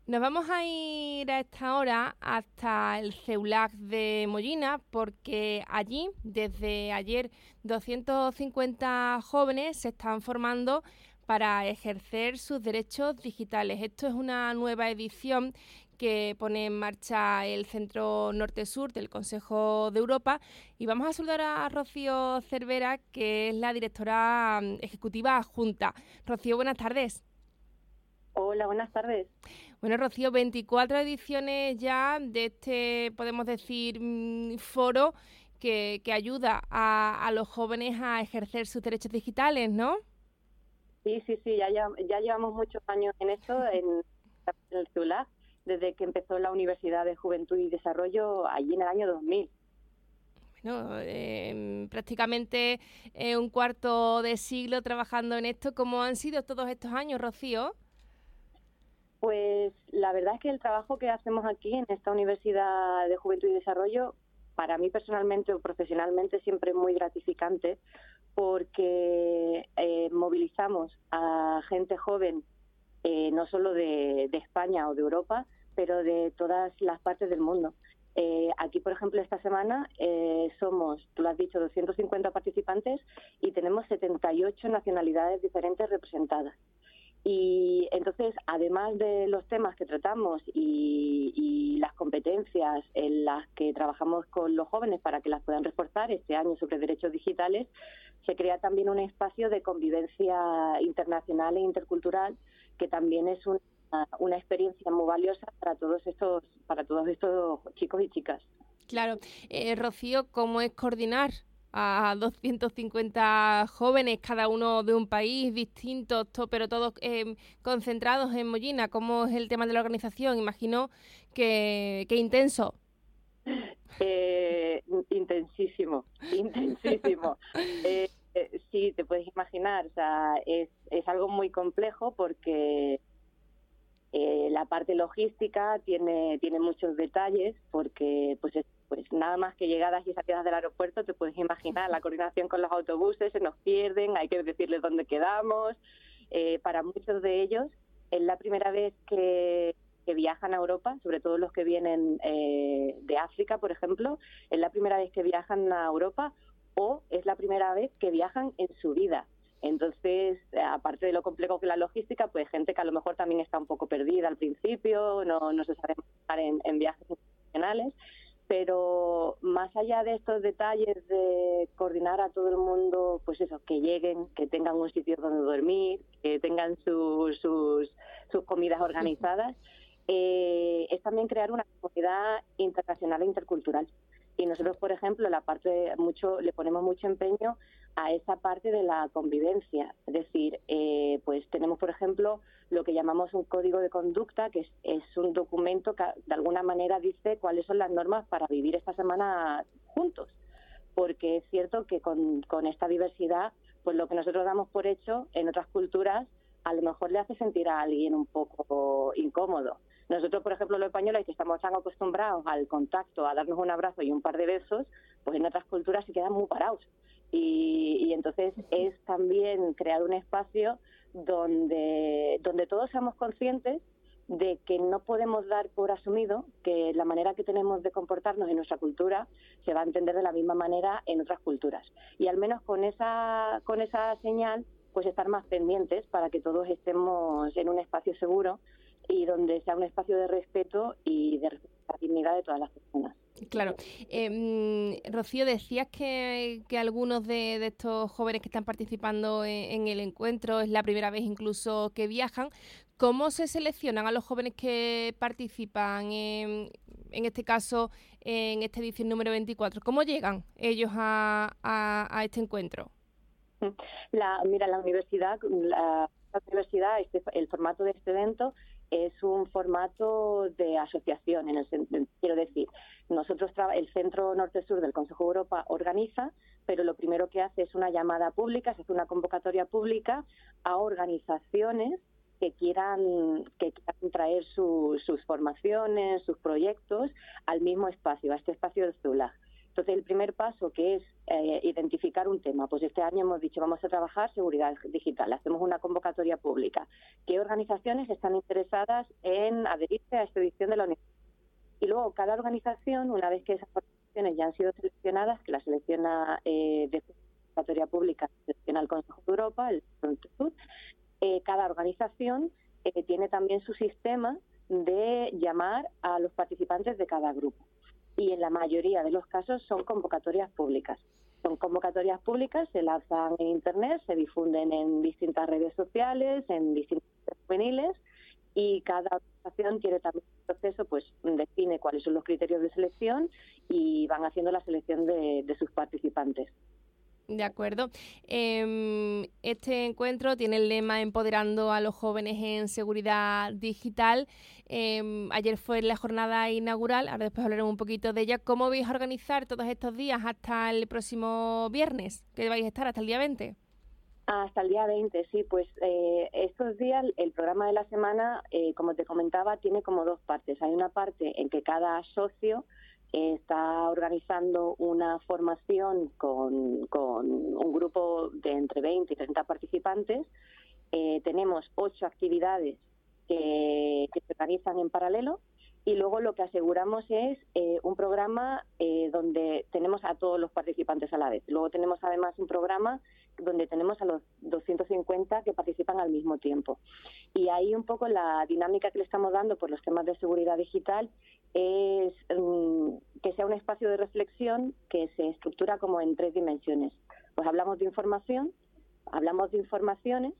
Nos vamos a ir a esta hora hasta el CEULAC de Mollina porque allí, desde ayer, 250 jóvenes se están formando para ejercer sus derechos digitales. Esto es una nueva edición que pone en marcha el Centro Norte-Sur del Consejo de Europa y vamos a saludar a Rocío Cervera, que es la directora ejecutiva adjunta. Rocío, buenas tardes. Hola, buenas tardes. Bueno, Rocío, 24 ediciones ya de este, podemos decir, foro que ayuda a los jóvenes a ejercer sus derechos digitales, ¿no? Sí, ya llevamos muchos años en esto, en el CEULAC, desde que empezó la Universidad de Juventud y Desarrollo allí en el año 2000. Bueno, prácticamente un cuarto de siglo trabajando en esto. ¿Cómo han sido todos estos años, Rocío? Pues la verdad es que el trabajo que hacemos aquí en esta Universidad de Juventud y Desarrollo, para mí personalmente o profesionalmente, siempre es muy gratificante porque movilizamos a gente joven, no solo de España o de Europa, pero de todas las partes del mundo. Aquí, por ejemplo, esta semana somos, tú lo has dicho, 250 participantes y tenemos 78 nacionalidades diferentes representadas. Y entonces, además de los temas que tratamos y las competencias en las que trabajamos con los jóvenes para que las puedan reforzar este año sobre derechos digitales, se crea también un espacio de convivencia internacional e intercultural que también es una experiencia muy valiosa para todos estos chicos y chicas. Claro. Rocío, ¿cómo es coordinar a 250 jóvenes, cada uno de un país distinto, pero todos concentrados en Mollina? ¿Cómo es el tema de la organización? Imagino que intenso. Intensísimo. Sí, te puedes imaginar, o sea, es algo muy complejo porque la parte logística tiene muchos detalles porque pues nada más que llegadas y salidas del aeropuerto te puedes imaginar la coordinación con los autobuses, se nos pierden, hay que decirles dónde quedamos. Para muchos de ellos es la primera vez que viajan a Europa, sobre todo los que vienen de África, por ejemplo, es la primera vez que viajan a Europa o es la primera vez que viajan en su vida. Entonces, aparte de lo complejo que es la logística, pues gente que a lo mejor también está un poco perdida al principio, no se sabe manejar en viajes internacionales, pero más allá de estos detalles de coordinar a todo el mundo, pues eso, que lleguen, que tengan un sitio donde dormir, que tengan sus comidas organizadas, es también crear una comunidad internacional e intercultural. Y nosotros, por ejemplo, le ponemos mucho empeño a esa parte de la convivencia. Es decir, pues tenemos, por ejemplo, lo que llamamos un código de conducta, que es un documento que de alguna manera dice cuáles son las normas para vivir esta semana juntos. Porque es cierto que con esta diversidad, pues lo que nosotros damos por hecho en otras culturas a lo mejor le hace sentir a alguien un poco incómodo. Nosotros, por ejemplo, los españoles, que estamos tan acostumbrados al contacto, a darnos un abrazo y un par de besos, pues en otras culturas se quedan muy parados. Y entonces es también crear un espacio donde todos seamos conscientes de que no podemos dar por asumido que la manera que tenemos de comportarnos en nuestra cultura se va a entender de la misma manera en otras culturas. Y al menos con esa señal, pues estar más pendientes para que todos estemos en un espacio seguro y donde sea un espacio de respeto y de la dignidad de todas las personas. Claro. Rocío, decías que algunos de estos jóvenes que están participando en el encuentro es la primera vez incluso que viajan. ¿Cómo se seleccionan a los jóvenes que participan en este caso, en esta edición número 24? ¿Cómo llegan ellos a este encuentro? La universidad, el formato de este evento es un formato de asociación, quiero decir, el Centro Norte-Sur del Consejo de Europa organiza, pero lo primero que hace es una llamada pública, se hace una convocatoria pública a organizaciones que quieran traer sus formaciones, sus proyectos al mismo espacio, a este espacio del CEULAC. Entonces, el primer paso, que es identificar un tema, pues este año hemos dicho vamos a trabajar seguridad digital, hacemos una convocatoria pública. ¿Qué organizaciones están interesadas en adherirse a esta edición de la universidad? Y luego cada organización, una vez que esas organizaciones ya han sido seleccionadas, que la selecciona de convocatoria pública, selecciona el Consejo de Europa, el Sur, cada organización tiene también su sistema de llamar a los participantes de cada grupo. Y en la mayoría de los casos son convocatorias públicas. Son convocatorias públicas, se lanzan en Internet, se difunden en distintas redes sociales, en distintas redes juveniles, y cada organización tiene también un proceso, pues define cuáles son los criterios de selección y van haciendo la selección de sus participantes. De acuerdo. Este encuentro tiene el lema Empoderando a los jóvenes en seguridad digital. Ayer fue la jornada inaugural, ahora después hablaremos un poquito de ella. ¿Cómo vais a organizar todos estos días hasta el próximo viernes? ¿Qué vais a estar hasta el día 20? Hasta el día 20, sí, pues estos días el programa de la semana, como te comentaba, tiene como dos partes. Hay una parte en que cada socio está organizando una formación con un grupo de entre 20 y 30 participantes. Tenemos 8 actividades que se organizan en paralelo. Y luego lo que aseguramos es un programa donde tenemos a todos los participantes a la vez. Luego tenemos además un programa donde tenemos a los 250 que participan al mismo tiempo. Y ahí un poco la dinámica que le estamos dando por los temas de seguridad digital es que sea un espacio de reflexión que se estructura como en 3 dimensiones. Pues hablamos de información, hablamos de informaciones,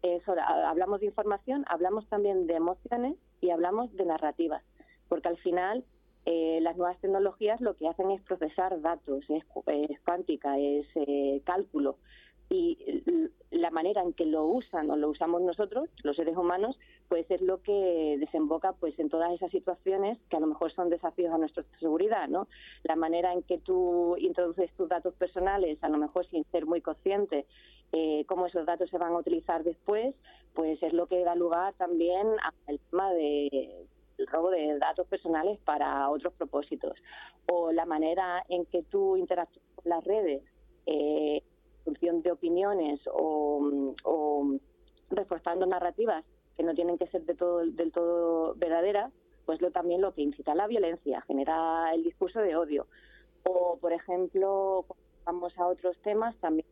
hablamos también de emociones y hablamos de narrativas. Porque al final las nuevas tecnologías lo que hacen es procesar datos, es cuántica, es cálculo. Y la manera en que lo usan o lo usamos nosotros, los seres humanos, pues es lo que desemboca pues en todas esas situaciones que a lo mejor son desafíos a nuestra seguridad, ¿no? La manera en que tú introduces tus datos personales, a lo mejor sin ser muy consciente, cómo esos datos se van a utilizar después, pues es lo que da lugar también al tema de el robo de datos personales para otros propósitos, o la manera en que tú interactúas con las redes en función de opiniones o reforzando narrativas que no tienen que ser del todo verdaderas, pues también lo que incita a la violencia, genera el discurso de odio. O, por ejemplo, cuando vamos a otros temas también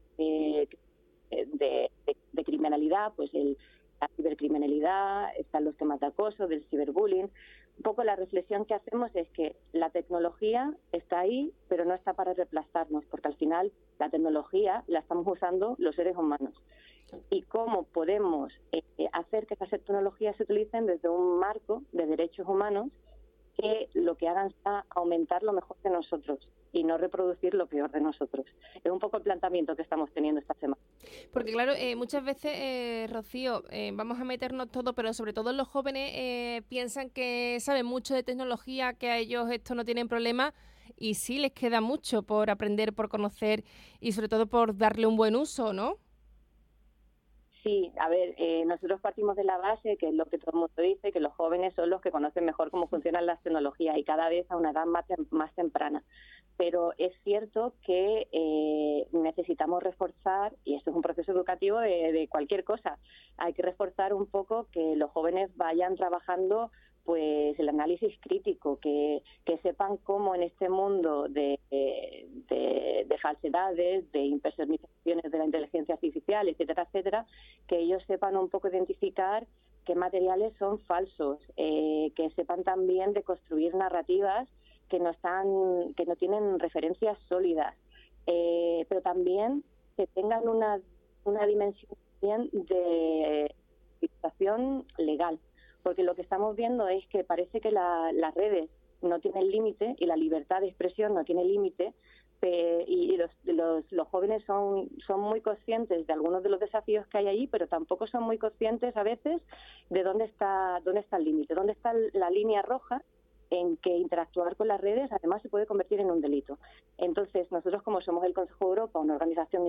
de criminalidad, pues la cibercriminalidad, están los temas de acoso, del ciberbullying. Un poco la reflexión que hacemos es que la tecnología está ahí, pero no está para reemplazarnos, porque al final la tecnología la estamos usando los seres humanos. Y cómo podemos hacer que esas tecnologías se utilicen desde un marco de derechos humanos que lo que hagan sea aumentar lo mejor de nosotros y no reproducir lo peor de nosotros. Es un poco el planteamiento que estamos teniendo esta semana. Porque claro, muchas veces, Rocío, vamos a meternos todo, pero sobre todo los jóvenes piensan que saben mucho de tecnología, que a ellos esto no tienen problema, y sí les queda mucho por aprender, por conocer y sobre todo por darle un buen uso, ¿no? Sí, a ver, nosotros partimos de la base, que es lo que todo el mundo dice, que los jóvenes son los que conocen mejor cómo funcionan las tecnologías y cada vez a una edad más temprana. Pero es cierto que necesitamos reforzar, y esto es un proceso educativo de cualquier cosa, hay que reforzar un poco que los jóvenes vayan trabajando pues el análisis crítico, que sepan cómo en este mundo de falsedades, de impersonificaciones de la inteligencia artificial, etcétera, etcétera, que ellos sepan un poco identificar qué materiales son falsos, que sepan también de construir narrativas que no tienen referencias sólidas, pero también que tengan una dimensión de situación legal. Porque lo que estamos viendo es que parece que las redes no tienen límite y la libertad de expresión no tiene límite, y los jóvenes son muy conscientes de algunos de los desafíos que hay allí, pero tampoco son muy conscientes a veces de dónde está el límite, dónde está la línea roja en que interactuar con las redes además se puede convertir en un delito. Entonces, nosotros como somos el Consejo de Europa, una organización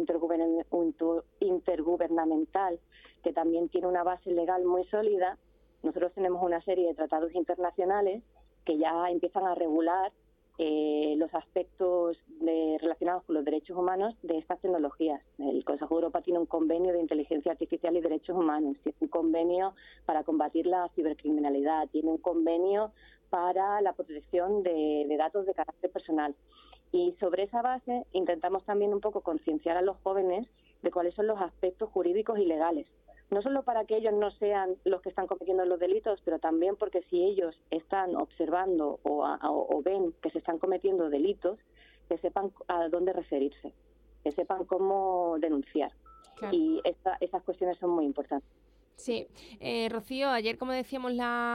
intergubernamental que también tiene una base legal muy sólida, nosotros tenemos una serie de tratados internacionales que ya empiezan a regular los aspectos relacionados con los derechos humanos de estas tecnologías. El Consejo de Europa tiene un convenio de inteligencia artificial y derechos humanos, tiene un convenio para combatir la cibercriminalidad, tiene un convenio para la protección de datos de carácter personal. Y sobre esa base intentamos también un poco concienciar a los jóvenes de cuáles son los aspectos jurídicos y legales. No solo para que ellos no sean los que están cometiendo los delitos, pero también porque si ellos están observando o ven que se están cometiendo delitos, que sepan a dónde referirse, que sepan cómo denunciar. Claro. Y esas cuestiones son muy importantes. Sí. Rocío, ayer, como decíamos,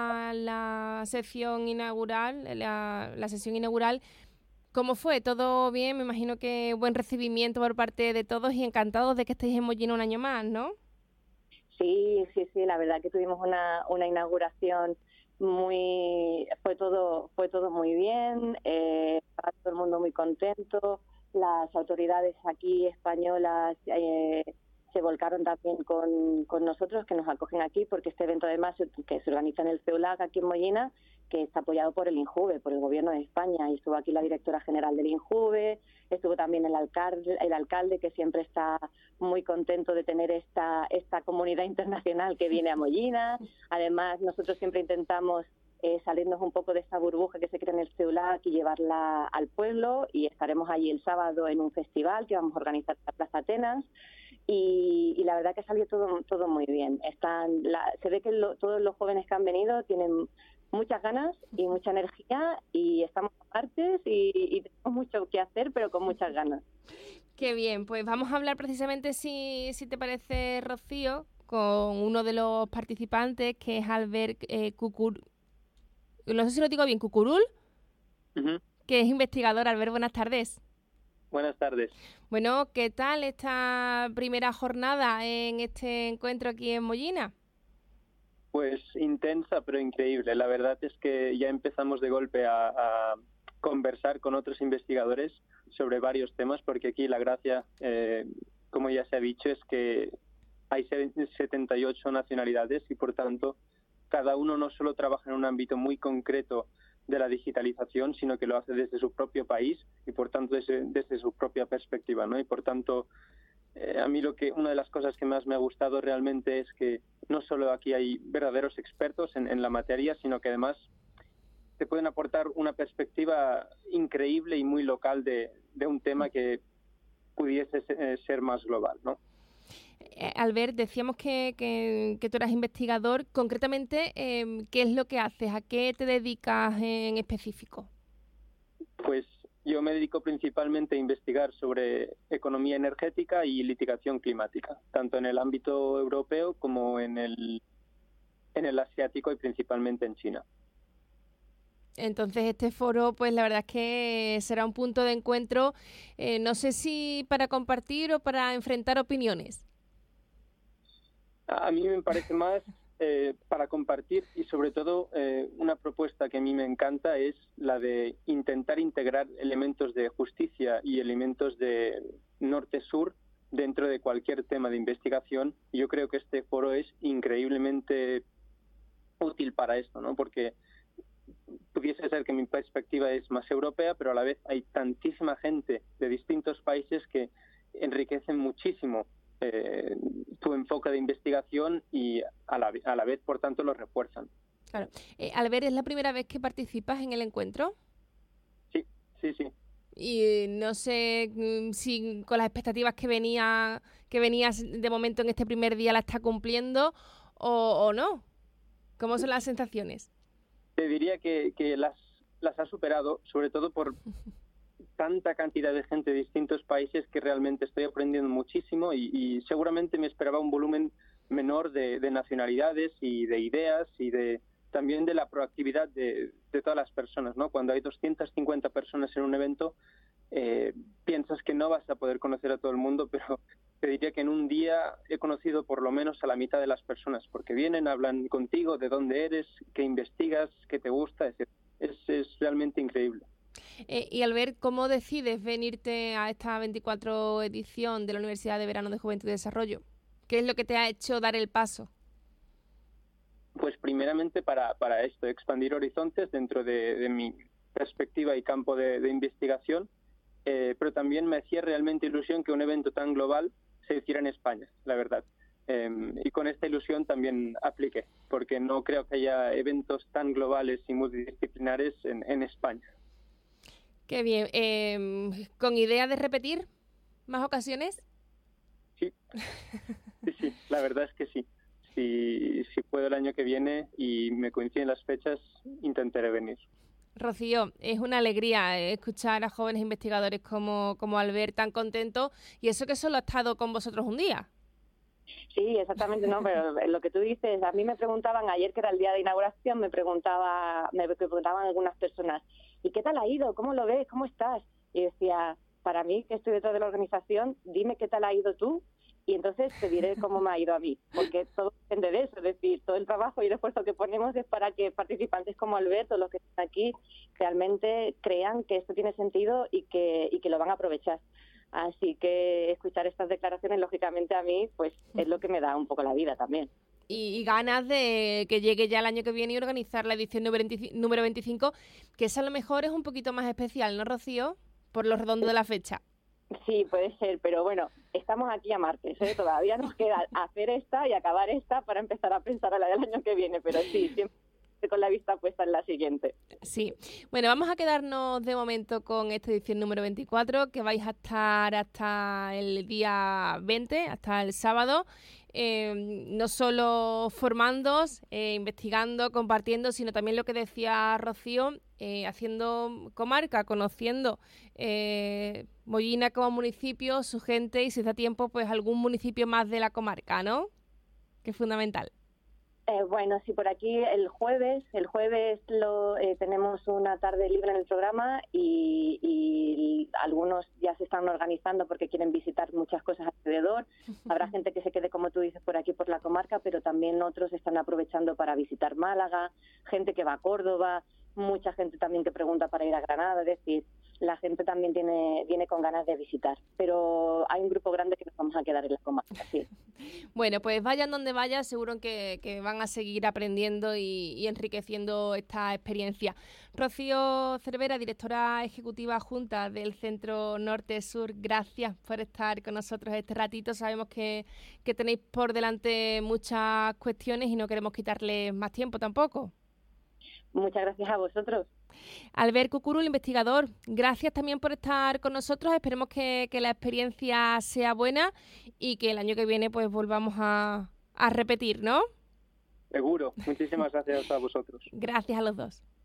la sesión inaugural, la sesión inaugural, ¿cómo fue? ¿Todo bien? Me imagino que buen recibimiento por parte de todos y encantados de que estéis en Mollina un año más, ¿no? Sí, la verdad que tuvimos una inauguración fue todo muy bien, estaba todo el mundo muy contento, las autoridades aquí españolas se volcaron también con nosotros, que nos acogen aquí, porque este evento además que se organiza en el CEULAC aquí en Mollina, que está apoyado por el INJUVE, por el Gobierno de España, y estuvo aquí la directora general del INJUVE, estuvo también el alcalde, que siempre está muy contento de tener esta comunidad internacional que viene a Mollina. Además, nosotros siempre intentamos salirnos un poco de esta burbuja que se crea en el CEULAC y llevarla al pueblo, y estaremos allí el sábado en un festival que vamos a organizar en la Plaza Atenas. Y la verdad que salió todo muy bien. Se ve que todos los jóvenes que han venido tienen muchas ganas y mucha energía, y estamos martes y tenemos mucho que hacer, pero con muchas ganas. Qué bien, pues vamos a hablar precisamente, si te parece, Rocío, con uno de los participantes, que es Albert Cucurul. No sé si lo digo bien, Cucurul, que es investigador. Albert, buenas tardes. Buenas tardes. Bueno, ¿qué tal esta primera jornada en este encuentro aquí en Mollina? Pues intensa, pero increíble. La verdad es que ya empezamos de golpe a conversar con otros investigadores sobre varios temas, porque aquí la gracia, como ya se ha dicho, es que hay 78 nacionalidades y, por tanto, cada uno no solo trabaja en un ámbito muy concreto de la digitalización, sino que lo hace desde su propio país y, por tanto, desde su propia perspectiva, ¿no? Y, por tanto, a mí una de las cosas que más me ha gustado realmente es que no solo aquí hay verdaderos expertos en la materia, sino que además te pueden aportar una perspectiva increíble y muy local de un tema que pudiese ser más global, ¿no? Albert, decíamos que tú eras investigador. Concretamente, ¿qué es lo que haces? ¿A qué te dedicas en específico? Pues yo me dedico principalmente a investigar sobre economía energética y litigación climática, tanto en el ámbito europeo como en el asiático y principalmente en China. Entonces este foro, pues la verdad es que será un punto de encuentro, no sé si para compartir o para enfrentar opiniones. A mí me parece más para compartir, y sobre todo una propuesta que a mí me encanta es la de intentar integrar elementos de justicia y elementos de norte-sur dentro de cualquier tema de investigación. Yo creo que este foro es increíblemente útil para esto, ¿no? Porque pudiese ser que mi perspectiva es más europea, pero a la vez hay tantísima gente de distintos países que enriquecen muchísimo tu enfoque de investigación y a la vez, por tanto, lo refuerzan. Claro. Albert, ¿es la primera vez que participas en el encuentro? Sí. Y no sé si con las expectativas que venías de momento en este primer día la está cumpliendo o no. ¿Cómo son las sensaciones? Te diría que las ha superado, sobre todo por tanta cantidad de gente de distintos países, que realmente estoy aprendiendo muchísimo y seguramente me esperaba un volumen menor de nacionalidades y de ideas y también de la proactividad de todas las personas, ¿no? Cuando hay 250 personas en un evento, piensas que no vas a poder conocer a todo el mundo, pero te diría que en un día he conocido por lo menos a la mitad de las personas, porque vienen, hablan contigo de dónde eres, qué investigas, qué te gusta, es realmente increíble. Y Albert, ¿cómo decides venirte a esta 24 edición de la Universidad de Verano de Juventud y Desarrollo? ¿Qué es lo que te ha hecho dar el paso? Pues primeramente para esto, expandir horizontes dentro de mi perspectiva y campo de investigación, pero también me hacía realmente ilusión que un evento tan global se hiciera en España, la verdad. Y con esta ilusión también apliqué, porque no creo que haya eventos tan globales y multidisciplinares en España. Qué bien. ¿Con idea de repetir más ocasiones? Sí, sí, la verdad es que sí. Si puedo el año que viene y me coinciden las fechas, intentaré venir. Rocío, es una alegría escuchar a jóvenes investigadores como Albert tan contentos, y eso que solo ha estado con vosotros un día. Sí, exactamente, no, pero lo que tú dices, a mí me preguntaban ayer, que era el día de inauguración, me preguntaban algunas personas, ¿y qué tal ha ido? ¿Cómo lo ves? ¿Cómo estás? Y decía, para mí, que estoy detrás de la organización, dime qué tal ha ido tú y entonces te diré cómo me ha ido a mí, porque todo depende de eso, es decir, todo el trabajo y el esfuerzo que ponemos es para que participantes como Alberto, los que están aquí, realmente crean que esto tiene sentido y que lo van a aprovechar. Así que escuchar estas declaraciones, lógicamente, a mí pues es lo que me da un poco la vida también. Y ganas de que llegue ya el año que viene y organizar la edición número 25, que esa a lo mejor es un poquito más especial, ¿no, Rocío? Por lo redondo de la fecha. Sí, puede ser, pero bueno, estamos aquí a martes, ¿eh? Todavía nos queda hacer esta y acabar esta para empezar a pensar a la del año que viene, pero sí, siempre con la vista puesta en la siguiente. Sí, bueno, vamos a quedarnos de momento con esta edición número 24, que vais a estar hasta el día 20, hasta el sábado, no solo formándoos, investigando, compartiendo, sino también lo que decía Rocío, haciendo comarca, conociendo Mollina como municipio, su gente, y si da tiempo, pues algún municipio más de la comarca, ¿no? Que es fundamental. Bueno, sí, por aquí el jueves tenemos una tarde libre en el programa y algunos ya se están organizando porque quieren visitar muchas cosas alrededor. Habrá gente que se quede, como tú dices, por aquí por la comarca, pero también otros están aprovechando para visitar Málaga, gente que va a Córdoba, mucha gente también que pregunta para ir a Granada, es decir, la gente también viene con ganas de visitar, pero hay un grupo grande que nos vamos a quedar en la comarca, sí. Bueno, pues vayan donde vayan, seguro que van a seguir aprendiendo y enriqueciendo esta experiencia. Rocío Cervera, directora ejecutiva adjunta del Centro Norte-Sur, gracias por estar con nosotros este ratito. Sabemos que tenéis por delante muchas cuestiones y no queremos quitarles más tiempo tampoco. Muchas gracias a vosotros. Albert Cucurul, investigador, gracias también por estar con nosotros. Esperemos que la experiencia sea buena y que el año que viene pues volvamos a repetir, ¿no? Seguro. Muchísimas gracias a vosotros. Gracias a los dos.